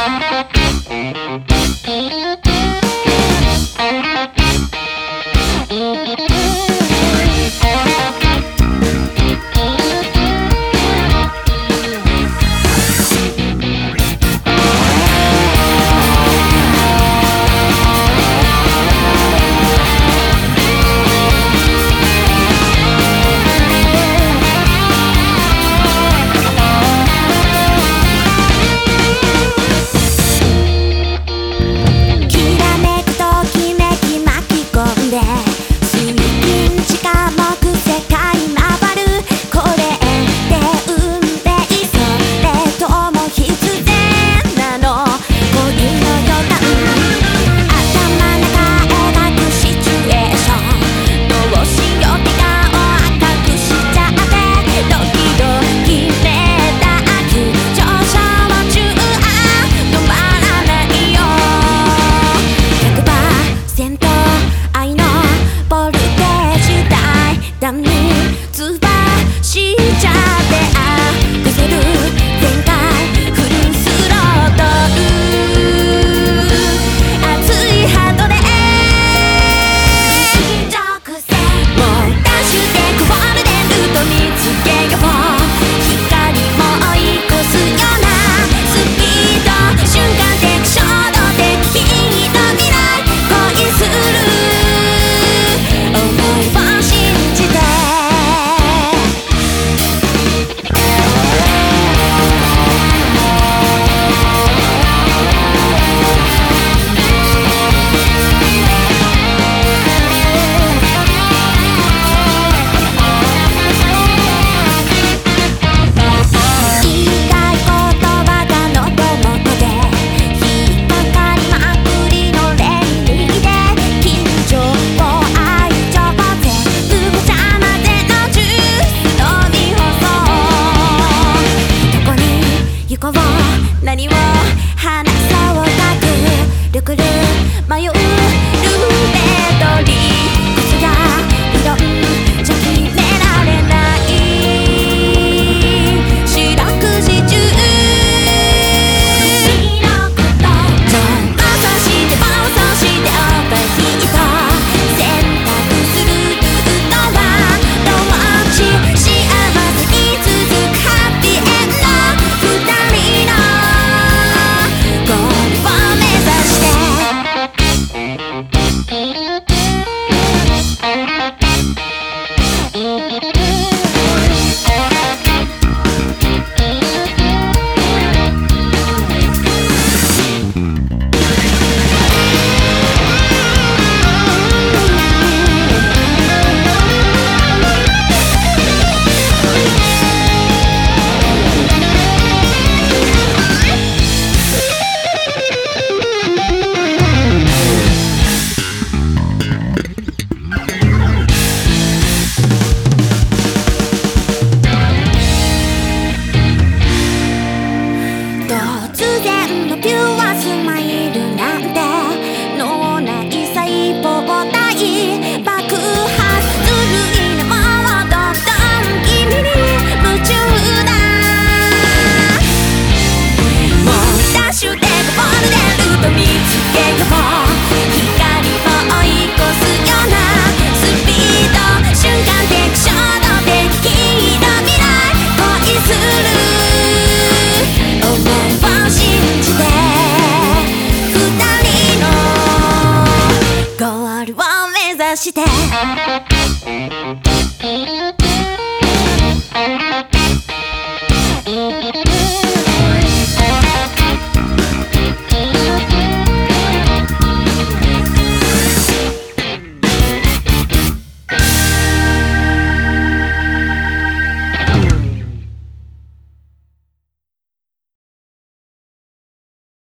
何を話そうかくるくる迷うルーレットリーコツがうどんじゃ決められない四六時中ちょっとそしてもそしておかしいと選択するのはどっち幸せに続くハッピーエンド二人のゴールを目指突然のピュアスマイルなんて脳内細胞体爆発する犬もどんどん君に夢中だもうダッシュでゴールデンルート見つけよう光を追い越すようなスピード瞬間的衝動的黄色未来恋するゴールを目指して